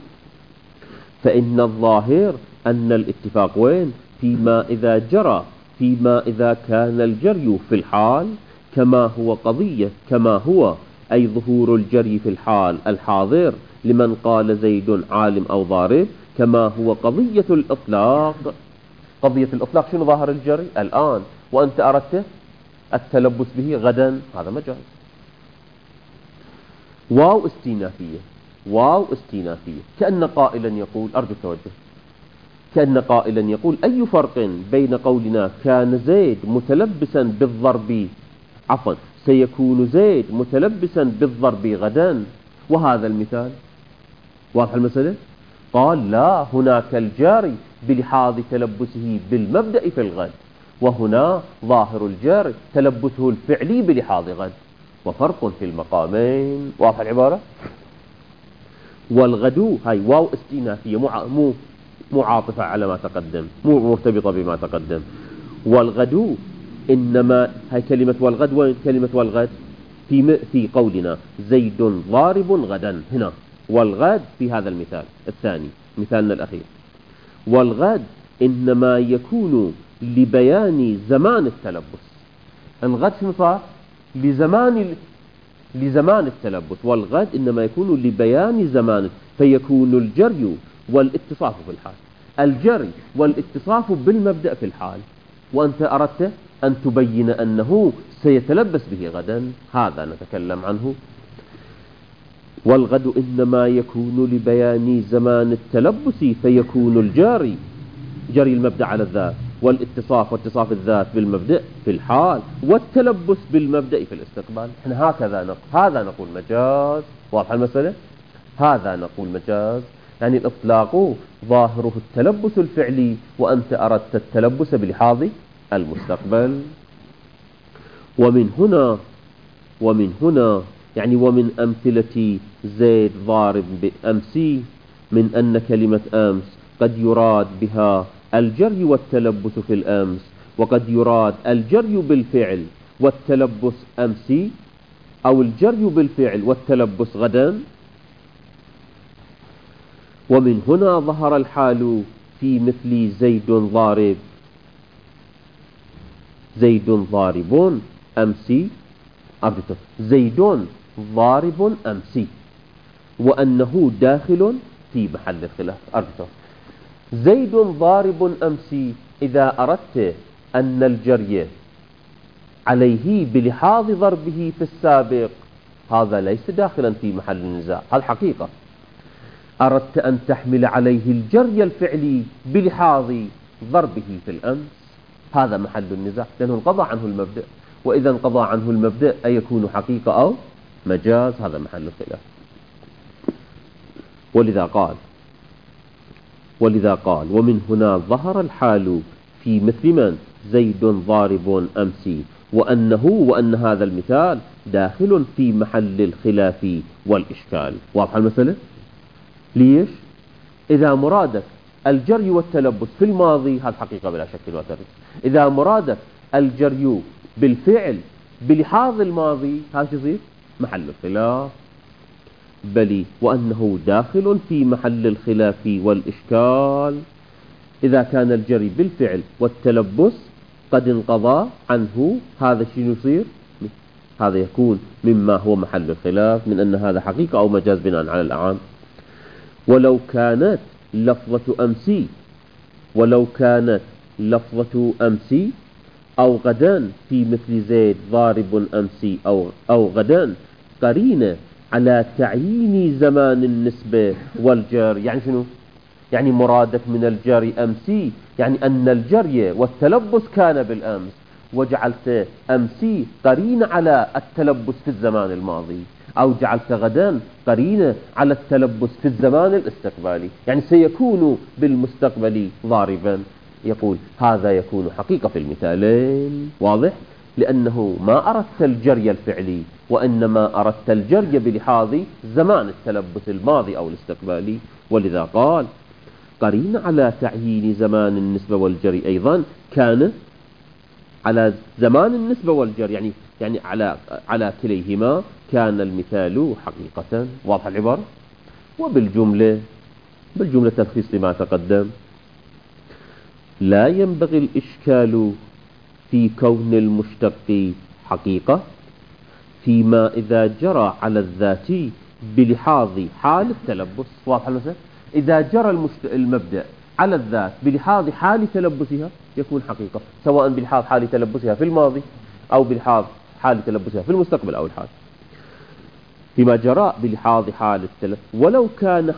فإن الظاهر أن الاتفاق وين؟ فيما إذا كان الجري في الحال كما هو أي ظهور الجري في الحال الحاضر لمن قال زيد عالم أو ضارب، كما هو قضية الإطلاق. قضية الإطلاق شنو ظاهر الجري الآن، وأنت أردت التلبس به غدا، هذا مجاز. واو استئنافية كأن قائلا يقول، أرجو التوجه، كأن قائلا يقول أي فرق بين قولنا كان زيد متلبسا بالضرب سيكون زيد متلبسا بالضرب غدا وهذا المثال؟ واضح المسألة؟ قال لا، هناك الجاري بلحاظ تلبسه بالمبدأ في الغد، وهنا ظاهر الجاري تلبسه الفعلي بلحاظ غد، وفرق في المقامين. واضح العبارة؟ والغدو هاي واو استئنافية مو عاطفة على ما تقدم، مو مرتبطة بما تقدم. والغدو إنما هاي كلمة والغد، وين كلمة والغد؟ في قولنا زيد ضارب غدا، هنا والغد في هذا المثال الثاني مثالنا الأخير. والغد إنما يكون لبيان زمان التلبس. الغد شنو صار؟ لزمان التلبس، والغد إنما يكون لبيان زمان، فيكون الجري والاتصاف في الحال، الجري والاتصاف بالمبدأ في الحال، وأنت أردت أن تبين أنه سيتلبس به غدا، هذا نتكلم عنه. والغد إنما يكون لبيان زمان التلبس، فيكون الجري جري المبدأ على الذات، واتصاف الذات بالمبدأ في الحال، والتلبس بالمبدأ في الاستقبال. احنا هذا نقول مجاز. واضح المسألة؟ هذا نقول مجاز، يعني الإطلاق ظاهره التلبس الفعلي، وأنت أردت التلبس بلحاظ المستقبل. ومن هنا يعني ومن أمثلة زيد ضارب بأمسي من أن كلمة أمس قد يراد بها الجري والتلبس في الأمس، وقد يراد الجري بالفعل والتلبس أمسي، أو الجري بالفعل والتلبس غدا. ومن هنا ظهر الحال في مثل زيد ضارب أمسي، زيد ضارب أمسي، وأنه داخل في محل الخلاف. زيد ضارب أمسي إذا أردت أن الجري عليه بلحاظ ضربه في السابق هذا ليس داخلا في محل النزاع، هذا حقيقة. أردت أن تحمل عليه الجري الفعلي بلحاظ ضربه في الأمس هذا محل النزاع، لأنه انقضى عنه المبدأ، وإذا انقضى عنه المبدأ أيكون حقيقة أو مجاز، هذا محل الخلاف. ولذا قال ومن هنا ظهر الحال في مثل من زيد ضارب أمسي، وأن هذا المثال داخل في محل الخلاف والإشكال. واضح المسألة؟ ليش؟ إذا مرادك الجري والتلبس في الماضي هذا حقيقة بلا شك وتردد، إذا مرادك الجري بالفعل بلحاظ الماضي هذا يصير محل الخلاف. بل وأنه داخل في محل الخلاف والإشكال إذا كان الجري بالفعل والتلبس قد انقضى عنه، هذا الشيء يصير، هذا يكون مما هو محل الخلاف من أن هذا حقيقة أو مجاز بناء على الأعام. ولو كانت لفظة أمسي أو غدا في مثل زيد ضارب أمسي أو غدا قرينة على تعيين زمان النسبة والجر، يعني شنو؟ يعني مرادك من الجري أمسي يعني أن الجري والتلبس كان بالأمس، وجعلت أمسي قرينة على التلبس في الزمان الماضي، أو جعلت غدا قرينة على التلبس في الزمان الاستقبالي، يعني سيكون بالمستقبل ضاربا. يقول هذا يكون حقيقة في المثالين. واضح؟ لأنه ما أردت الجري الفعلي، وإنما أردت الجري بلحاظ زمان التلبس الماضي أو الاستقبالي. ولذا قال قرين على تعيين زمان النسبة والجري أيضا كان على زمان النسبة والجر، يعني على كليهما كان المثال حقيقة. واضح العبارة؟ وبالجملة تلخيص لما تقدم، لا ينبغي الإشكال في كون المشتق حقيقة فيما إذا جرى على الذات بلحاظ حال التلبس. واضح المثل؟ إذا جرى المبدأ على الذات بلحاظ حال تلبسها يكون حقيقة، سواء بلحاظ حال تلبسها في الماضي أو بلحاظ حال تلبسها في المستقبل أو الحال، فيما جرى بلحاظ حال التلبس. ولو كان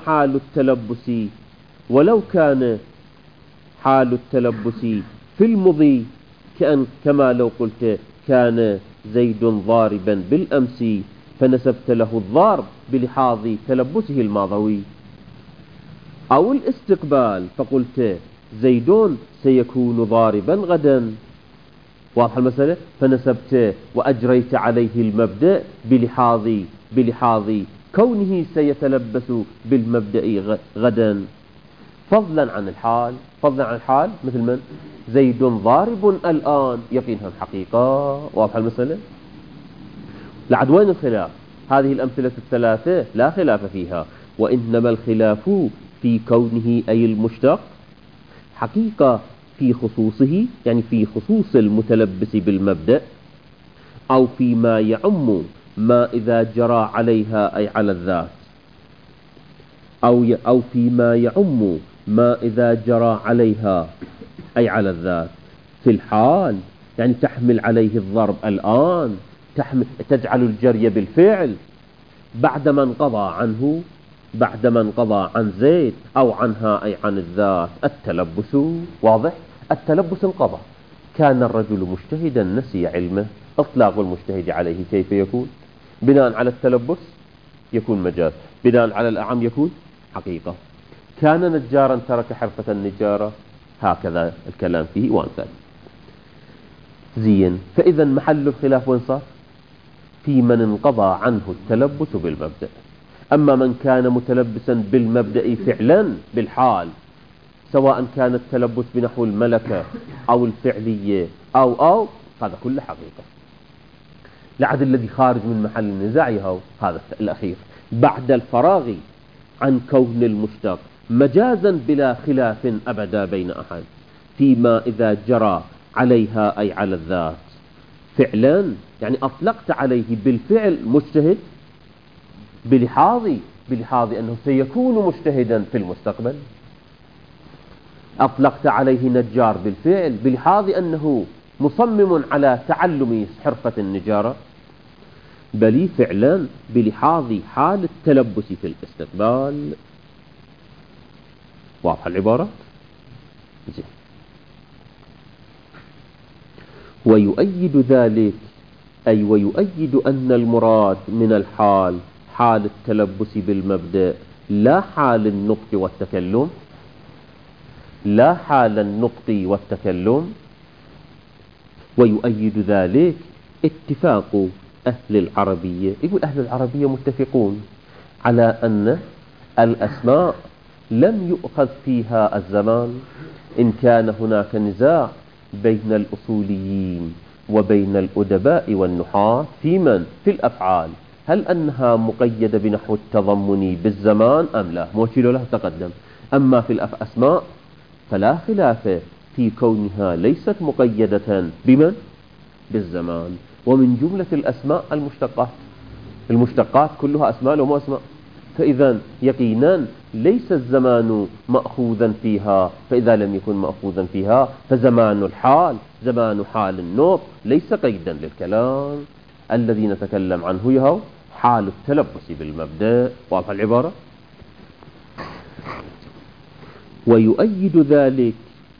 حال التلبس في المضي كما لو قلت كان زيد ضاربا بالأمس فنسبت له الضارب بلحاظ تلبسه الماضوي، أو الاستقبال فقلت زيد سيكون ضاربا غدا. واضح المسألة؟ فنسبت وأجريت عليه المبدأ بلحاظ كونه سيتلبس بالمبدأ غدا، فضلا عن الحال مثل من زيد ضارب الآن يقينها حقيقة. واضح المسألة؟ لعدوان الخلاف هذه الأمثلة الثلاثة لا خلاف فيها، وإنما الخلاف في كونه أي المشتق حقيقة في خصوصه، يعني في خصوص المتلبس بالمبدأ، أو فيما يعم ما إذا جرى عليها أي على الذات، أو فيما يعم ما إذا جرى عليها أي على الذات. في الحال يعني تحمل عليه الضرب الآن، تجعل الجري بالفعل بعدما انقضى عن زيد أو عنها أي عن الذات التلبس. واضح؟ التلبس انقضى، كان الرجل مجتهدا نسي علمه، اطلاق المجتهد عليه كيف يكون؟ بناء على التلبس يكون مجاز، بناء على الأعم يكون حقيقة. كان نجارا ترك حرفة النجارة، هكذا الكلام فيه وأمثاله. زين، فإذا محل الخلاف وين صار؟ في من انقضى عنه التلبس بالمبدأ. أما من كان متلبسا بالمبدأ فعلا بالحال، سواء كان التلبس بنحو الملكة أو الفعلية أو هذا كله حقيقة. العدل الذي خارج من محل النزاع هذا الأخير بعد الفراغ عن كون المشتق مجازا بلا خلاف أبدا بين أحد، فيما إذا جرى عليها أي على الذات فعلا، يعني أطلقت عليه بالفعل مجتهد بلحاظ أنه سيكون مجتهدا في المستقبل. أطلقت عليه نجار بالفعل بلحاظ أنه مصمم على تعلم حرفة النجارة، بل فعلا بلحاظ حال التلبس في الاستقبال. واضحة العبارة؟ زين. ويؤيد ذلك أي ويؤيد أن المراد من الحال حال التلبس بالمبدأ لا حال النطق والتكلم، لا حال النطق والتكلم. ويؤيد ذلك اتفاق أهل العربية، يقول أهل العربية متفقون على أن الأسماء لم يؤخذ فيها الزمان، إن كان هناك نزاع بين الأصوليين وبين الأدباء والنحاة في الأفعال، هل أنها مقيدة بنحو التضمن بالزمان أم لا؟ موشيل له تقدم. أما في الأسماء فلا خلاف في كونها ليست مقيدة بالزمان. ومن جملة الأسماء المشتقات كلها أسماء ومو أسماء، فإذا يقينا ليس الزمان مأخوذا فيها، فإذا لم يكن مأخوذا فيها فزمان الحال زمان حال النطق ليس قيدا للكلام. الذي نتكلم عنه يهو حال التلبس بالمبدأ. واضح العبارة؟ ويؤيد ذلك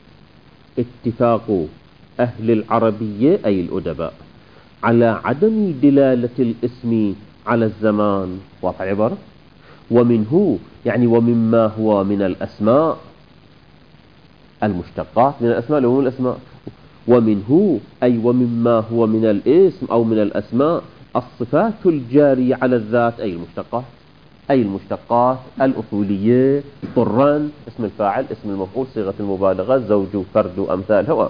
اتفاق أهل العربية أي الأدباء على عدم دلالة الاسم على الزمان. واضح العبارة؟ ومنه يعني ومما هو من الأسماء المشتقات من الأسماء لهم الأسماء، ومنه أي ومما هو من الاسم أو من الأسماء الصفات الجارية على الذات أي المشتقات الأصولية طرا، اسم الفاعل اسم المفعول صيغة المبالغة زوج فرد أمثالها.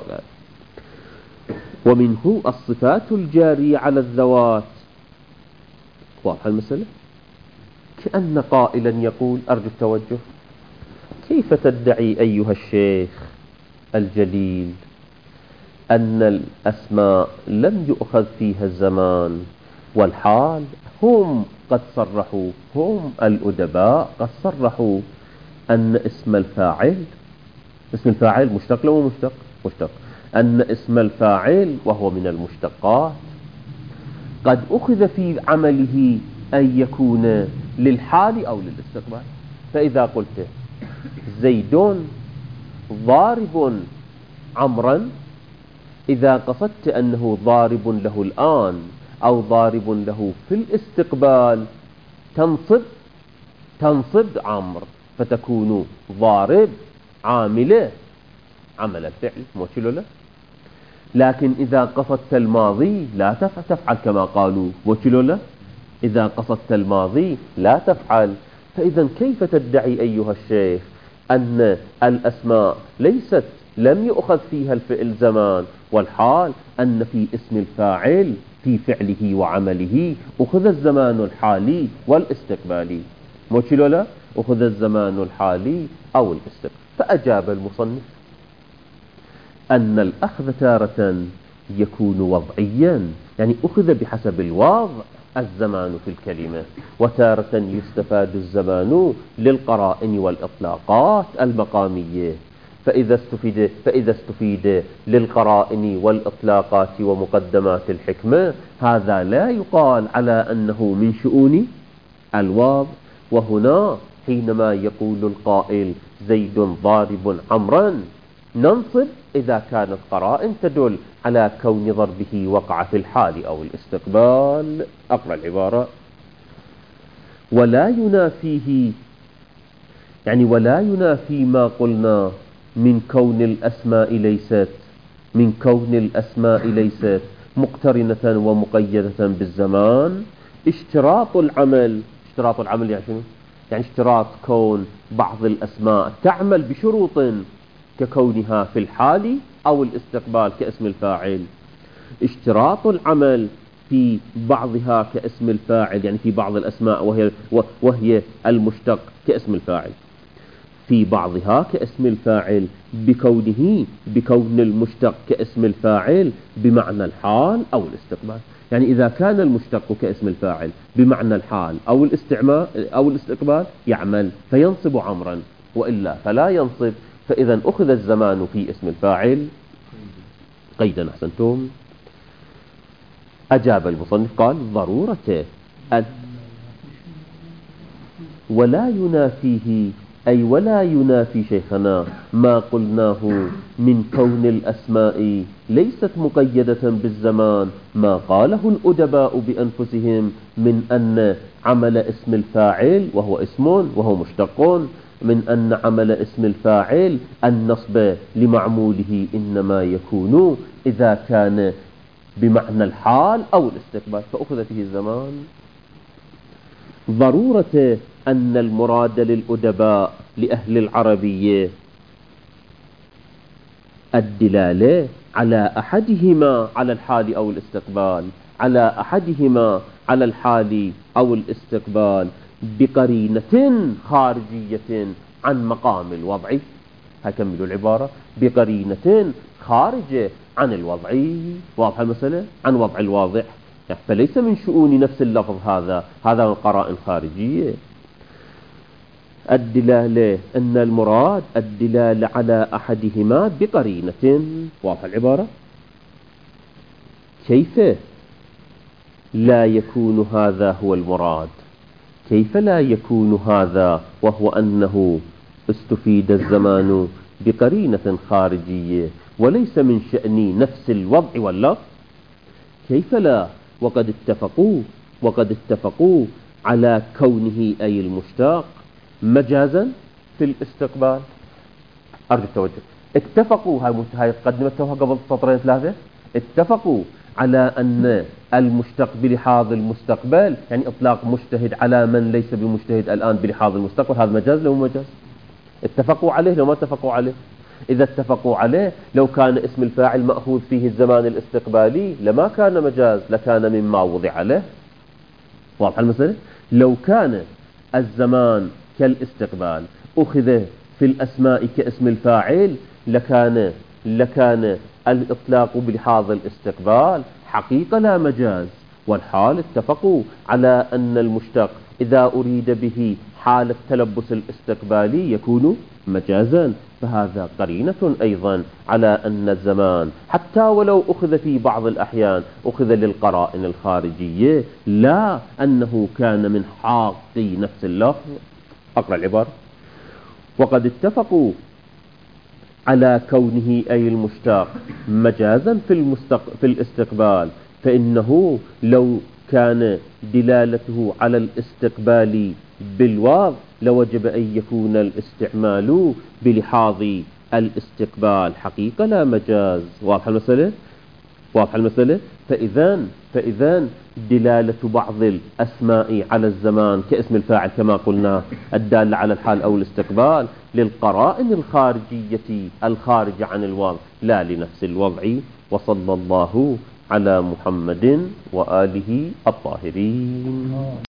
ومنه الصفات الجارية على الذوات. واضح المسألة؟ كأن قائلا يقول أرجو التوجه، كيف تدعي أيها الشيخ الجليل أن الأسماء لم يؤخذ فيها الزمان، والحال هم قد صرحوا، هم الأدباء قد صرحوا أن اسم الفاعل مشتق لو مشتق، أن اسم الفاعل وهو من المشتقات قد أخذ في عمله أن يكون للحال أو للاستقبال. فإذا قلت زيد ضارب عمرا، إذا قصدت أنه ضارب له الآن أو ضارب له في الاستقبال تنصب عمر، فتكون ضارب عامل الفعل موكل له. لكن إذا قصدت الماضي لا تفعل كما قالوا موكل له، إذا قصدت الماضي لا تفعل. فإذا كيف تدعي أيها الشيخ أن الأسماء لم يؤخذ فيها الفعل زمان، والحال أن في اسم الفاعل في فعله وعمله أخذ الزمان الحالي والاستقبالي موكل له، أخذ الزمان الحالي أو الاستقبال. فأجاب المصنف أن الأخذ تارة يكون وضعيا، يعني أخذ بحسب الوضع الزمان في الكلمة، وتارة يستفاد الزمان للقرائن والإطلاقات المقامية. فإذا استفيد للقرائن والإطلاقات ومقدمات الحكمة هذا لا يقال على أنه من شؤون الوضع. وهنا حينما يقول القائل زيد ضارب عمرا ننصب إذا كانت قرائن تدل على كون ضربه وقع في الحال أو الاستقبال. أقرأ العبارة: ولا ينافي ما قلنا من كون الأسماء ليست من كون الأسماء ليست مقترنة ومقيدة بالزمان. اشتراط العمل يعني شنو؟ يعني اشتراط كون بعض الأسماء تعمل بشروط ككونها في الحال أو الاستقبال كاسم الفاعل. اشتراط العمل في بعضها كاسم الفاعل، يعني في بعض الأسماء وهي المشتق كاسم الفاعل، في بعضها كاسم الفاعل بكون المشتق كاسم الفاعل بمعنى الحال أو الاستقبال. يعني إذا كان المشتق كاسم الفاعل بمعنى الحال أو الاستقبال يعمل فينصب عمرا، وإلا فلا ينصب. فإذا أخذ الزمان في اسم الفاعل قيدا. أحسنتم. أجاب المصنف قال ضرورته ولا ينافيه، أي ولا ينافي شيخنا ما قلناه من كون الأسماء ليست مقيدة بالزمان، ما قاله الأدباء بأنفسهم من أن عمل اسم الفاعل وهو اسم وهو مشتق، من أن عمل اسم الفاعل النصب لمعموله إنما يكون إذا كان بمعنى الحال أو الاستقبال، فأخذ فيه الزمان. ضرورة أن المراد للأدباء لأهل العربية الدلالة على أحدهما على الحال أو الاستقبال، على أحدهما على الحال أو الاستقبال بقرينة خارجية عن مقام الوضع. هكملوا العبارة: بقرينة خارجة عن الوضع. واضح المسألة؟ عن وضع الواضح، فليس من شؤون نفس اللفظ، هذا من قرائن خارجية. الدلالة أن المراد الدلالة على أحدهما بقرينة. واضح العبارة؟ كيف لا يكون هذا هو المراد؟ كيف لا يكون هذا وهو أنه استفيد الزمان بقرينة خارجية وليس من شأن نفس الوضع واللفظ؟ كيف لا؟ وقد اتفقوا على كونه أي المشتاق مجازا في الاستقبال. أرجو التوجه. اتفقوا، هاي قدمتها قبل سطرين ثلاثة. اتفقوا على أن المشتق بلحاظ المستقبل، يعني إطلاق مجتهد على من ليس بمجتهد الآن بلحاظ المستقبل، هذا مجاز لو مجاز. اتفقوا عليه لو ما اتفقوا عليه. إذا اتفقوا عليه لو كان اسم الفاعل مأخوذ فيه الزمان الاستقبالي لما كان مجاز، لكان مما وضع له. واضح المسألة؟ لو كان الزمان كالاستقبال أخذ في الأسماء كاسم الفاعل لكان الإطلاق بلحاظ الاستقبال حقيقة لا مجاز. والحال اتفقوا على أن المشتق إذا أريد به حال التلبس الاستقبالي يكون مجازا، فهذا قرينة أيضا على أن الزمان حتى ولو أخذ في بعض الأحيان أخذ للقرائن الخارجية، لا أنه كان من حاطي نفس اللفظ. أقرأ العبارة: وقد اتفقوا على كونه أي المشتاق مجازا في الاستقبال، فإنه لو كان دلالته على الاستقبال بالواو لوجب أن يكون الاستعمال بلحاظ الاستقبال حقيقة لا مجاز. واضح المسألة؟ واضح المسألة؟ فإذا دلالة بعض الأسماء على الزمان كاسم الفاعل كما قلنا الدالة على الحال أو الاستقبال للقرائن الخارجية الخارجة عن الوضع لا لنفس الوضع. وصلى الله على محمد وآله الطاهرين.